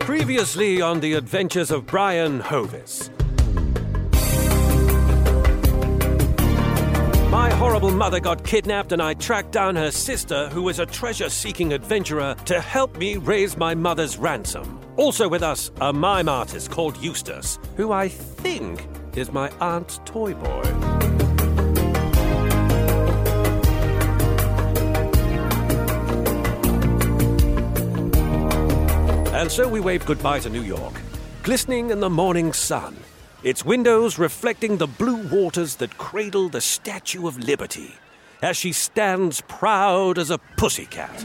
Previously on the adventures of Brian Hovis. My horrible mother got kidnapped and I tracked down her sister, who was a treasure-seeking adventurer, to help me raise my mother's ransom. Also with us, a mime artist called Eustace, who I think is my aunt's toy boy. And so we waved goodbye to New York, glistening in the morning sun, its windows reflecting the blue waters that cradle the Statue of Liberty as she stands proud as a pussycat.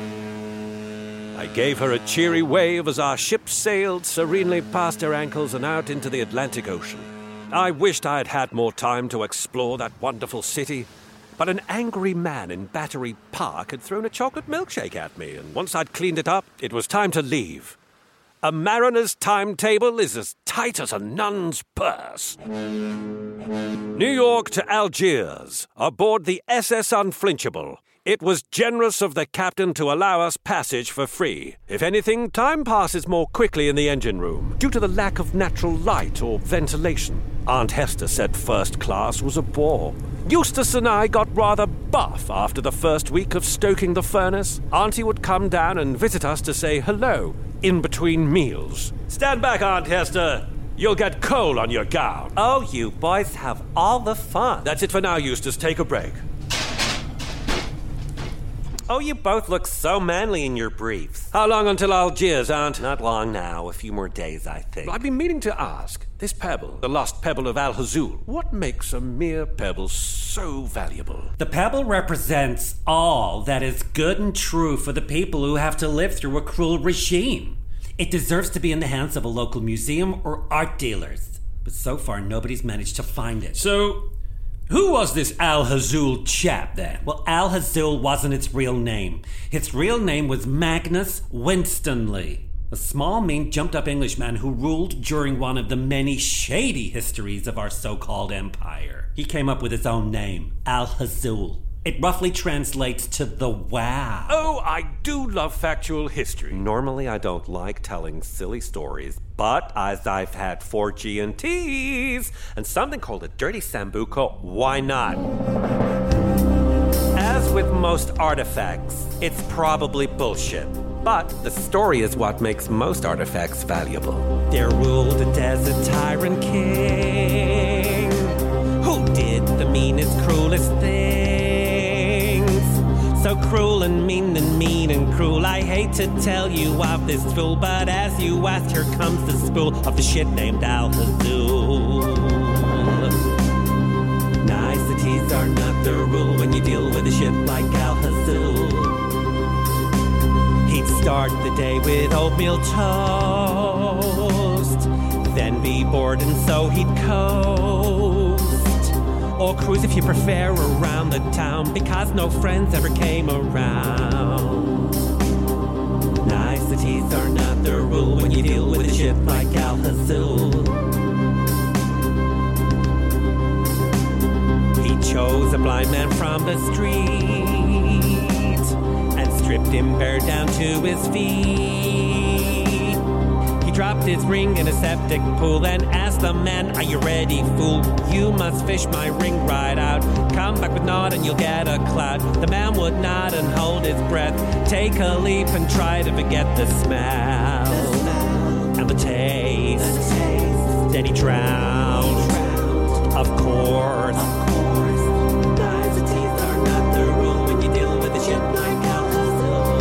I gave her a cheery wave as our ship sailed serenely past her ankles and out into the Atlantic Ocean. I wished I had had more time to explore that wonderful city, but an angry man in Battery Park had thrown a chocolate milkshake at me, and once I'd cleaned it up, it was time to leave. A mariner's timetable is as tight as a nun's purse. New York to Algiers, aboard the SS Unflinchable. It was generous of the captain to allow us passage for free. If anything, time passes more quickly in the engine room, due to the lack of natural light or ventilation. Aunt Hester said first class was a bore. Eustace and I got rather buff after the first week of stoking the furnace. Auntie would come down and visit us to say hello in between meals. Stand back, Aunt Hester. You'll get coal on your gown. Oh, you boys have all the fun. That's it for now, Eustace. Take a break. Oh, you both look so manly in your briefs. How long until Algiers, Aunt? Not long now. A few more days, I think. I've been meaning to ask. This pebble, the lost pebble of Al Hazul, what makes a mere pebble so valuable? The pebble represents all that is good and true for the people who have to live through a cruel regime. It deserves to be in the hands of a local museum or art dealers. But so far, nobody's managed to find it. So, who was this Al Hazul chap then? Well, Al Hazul wasn't its real name. Its real name was Magnus Winstanley, a small, mean, jumped-up Englishman who ruled during one of the many shady histories of our so-called empire. He came up with his own name, Al Hazul. It roughly translates to the wow. Oh, I do love factual history. Normally, I don't like telling silly stories, but as I've had 4 G&Ts and something called a dirty sambuco, why not? As with most artifacts, it's probably bullshit. But the story is what makes most artifacts valuable. There ruled a desert tyrant king who did the meanest, cruelest things. So cruel and mean and cruel. I hate to tell you of this fool, but as you asked, here comes the spool of the shit named Al Hazul. Niceties are not the rule when you deal with a shit like Al Hazul. He'd start the day with oatmeal toast, then be bored and so he'd coast, or cruise if you prefer around the town, because no friends ever came around. Niceties are not the rule when you deal with a shit like Al Hazul. He chose a blind man from the street and stripped him bare down to his feet. He dropped his ring in a septic pool and asked the man, "Are you ready, fool? You must fish my ring right out. Come back with naught and you'll get a cloud." The man would nod and hold his breath, take a leap and try to forget the smell and the taste. Then he drowned, of course. Niceties are not the rule when you deal with a shit like Al Hazul.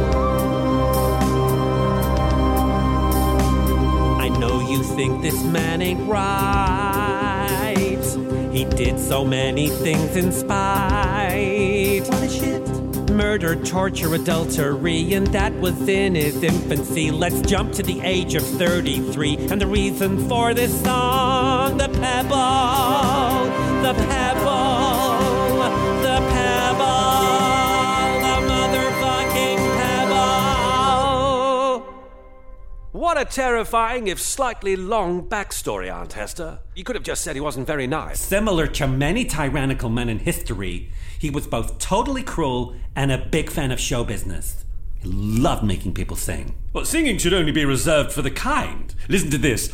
I know you think this man ain't right. He did so many things in spite. What a shit. Murder, torture, adultery, and that was in his infancy. Let's jump to the age of 33, and the reason for this song, the pebble, the pebble, the pebble, the motherfucking pebble. What a terrifying, if slightly long, backstory, Aunt Hester. You could have just said he wasn't very nice. Similar to many tyrannical men in history, he was both totally cruel and a big fan of show business. He loved making people sing. Well, singing should only be reserved for the kind. Listen to this.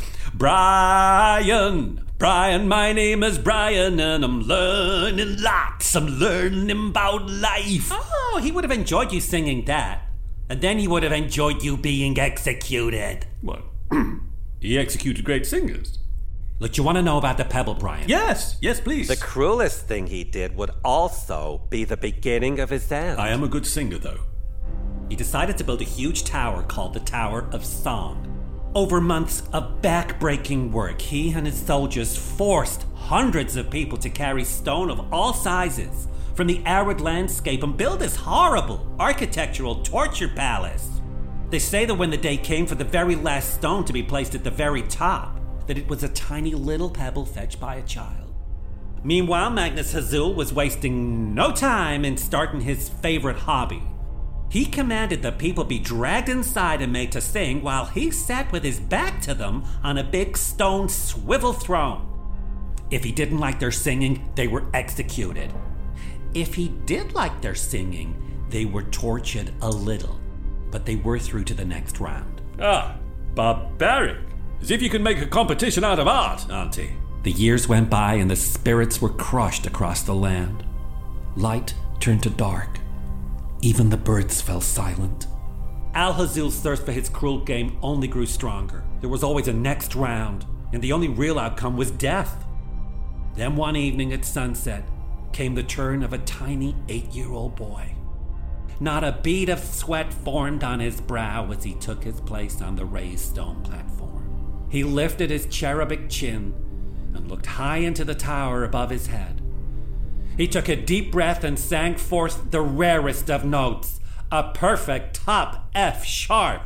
Brian, my name is Brian, and I'm learning lots. I'm learning about life. Oh, he would have enjoyed you singing that. And then he would have enjoyed you being executed. What? He executed great singers. Look, you want to know about the pebble, Brian? Yes, please. The cruelest thing he did would also be the beginning of his end. I am a good singer, though. He decided to build a huge tower called the Tower of Song. Over months of back-breaking work, he and his soldiers forced hundreds of people to carry stone of all sizes from the arid landscape and build this horrible architectural torture palace. They say that when the day came for the very last stone to be placed at the very top, that it was a tiny little pebble fetched by a child. Meanwhile, Magnus Hazool was wasting no time in starting his favorite hobby. He commanded the people be dragged inside and made to sing while he sat with his back to them on a big stone swivel throne. If he didn't like their singing, they were executed. If he did like their singing, they were tortured a little, but they were through to the next round. Ah, barbaric. As if you could make a competition out of art, Auntie. The years went by and the spirits were crushed across the land. Light turned to dark. Even the birds fell silent. Al Hazool's thirst for his cruel game only grew stronger. There was always a next round, and the only real outcome was death. Then one evening at sunset came the turn of a tiny 8-year-old boy. Not a bead of sweat formed on his brow as he took his place on the raised stone platform. He lifted his cherubic chin and looked high into the tower above his head. He took a deep breath and sang forth the rarest of notes, a perfect top F sharp.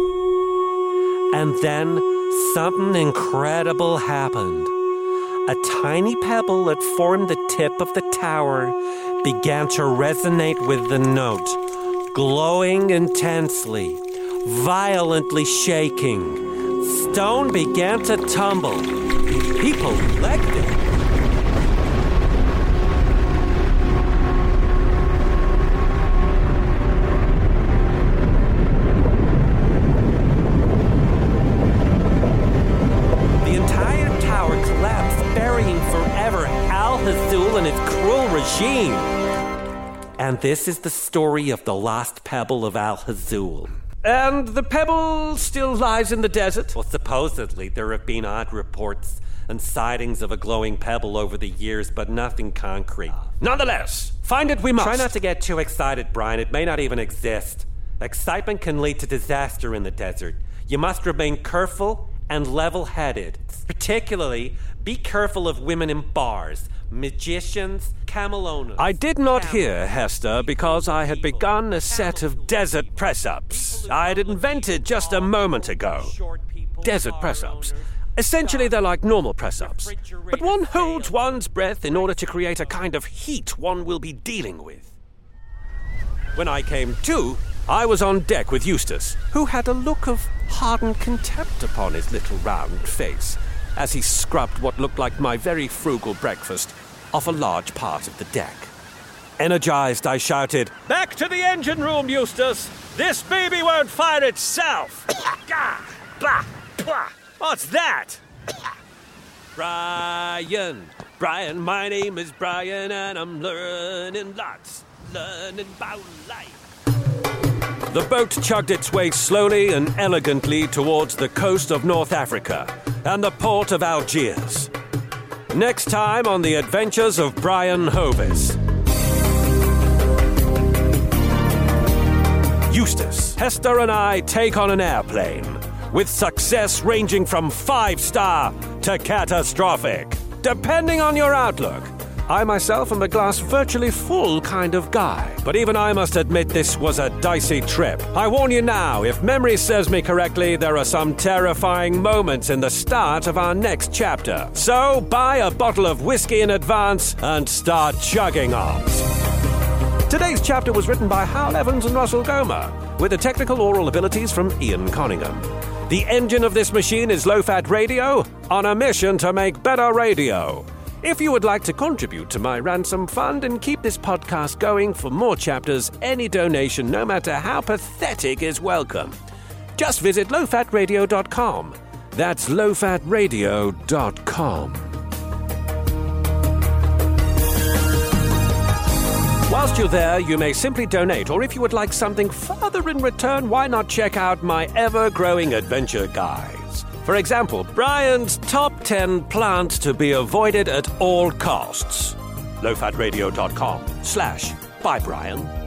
And then something incredible happened. A tiny pebble that formed the tip of the tower began to resonate with the note, glowing intensely, violently shaking. Stone began to tumble. People legged it. The entire tower collapsed, burying forever Al Hazool and his cruel regime. And this is the story of the lost pebble of Al Hazool. And the pebble still lies in the desert? Well, supposedly there have been odd reports and sightings of a glowing pebble over the years, but nothing concrete. Nonetheless, find it we must. Try not to get too excited, Brian. It may not even exist. Excitement can lead to disaster in the desert. You must remain careful and level-headed. Particularly, be careful of women in bars, magicians, camel owners. I did not hear, Hester, because I had begun a set of desert press-ups. I had invented just a moment ago. Desert press-ups. Essentially, they're like normal press-ups. But one holds one's breath in order to create a kind of heat one will be dealing with. When I came to, I was on deck with Eustace, who had a look of hardened contempt upon his little round face as he scrubbed what looked like my very frugal breakfast off a large part of the deck. Energized, I shouted, "Back to the engine room, Eustace! This baby won't fire itself!" What's that? Brian, my name is Brian, and I'm learning lots, learning about life. The boat chugged its way slowly and elegantly towards the coast of North Africa and the port of Algiers. Next time on the adventures of Brian Hovis. Eustace, Hester and I take on an airplane, with success ranging from 5-star to catastrophic, depending on your outlook. I myself am a glass virtually full kind of guy, but even I must admit this was a dicey trip. I warn you now, if memory serves me correctly, there are some terrifying moments in the start of our next chapter. So buy a bottle of whiskey in advance and start chugging on. Today's chapter was written by Hal Evans and Russell Gomer, with the technical oral abilities from Ian Conningham. The engine of this machine is low-fat radio, on a mission to make better radio. If you would like to contribute to my ransom fund and keep this podcast going for more chapters, any donation, no matter how pathetic, is welcome. Just visit lowfatradio.com. That's lowfatradio.com. Whilst you're there, you may simply donate, or if you would like something further in return, why not check out my ever-growing adventure guides? For example, Brian's top 10 plants to be avoided at all costs. lowfatradio.com/bybrian.